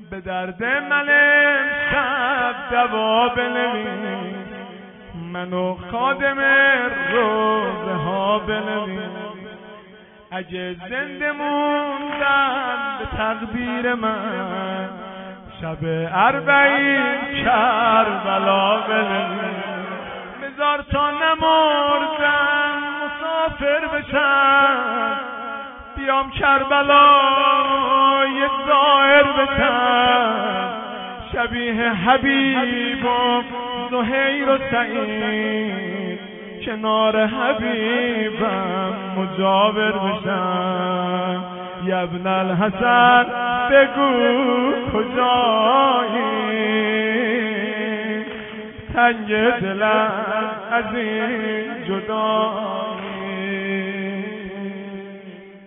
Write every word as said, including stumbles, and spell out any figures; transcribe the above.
به درد من امشب دوا بنویس، منو خادم روزه ها بنویس. اگه زنده موندم به تقدیر من، شب اربعین کربلا بنویس. بذار تا نمردم مسافر بشم، بیام کربلا یه زائر بشم. شبیه حبیب و زهیر و سعید، کنار حبیبم مجاور بشم. یا ابن الحسن بگو کجایی، تنگ دلم از این جدایی.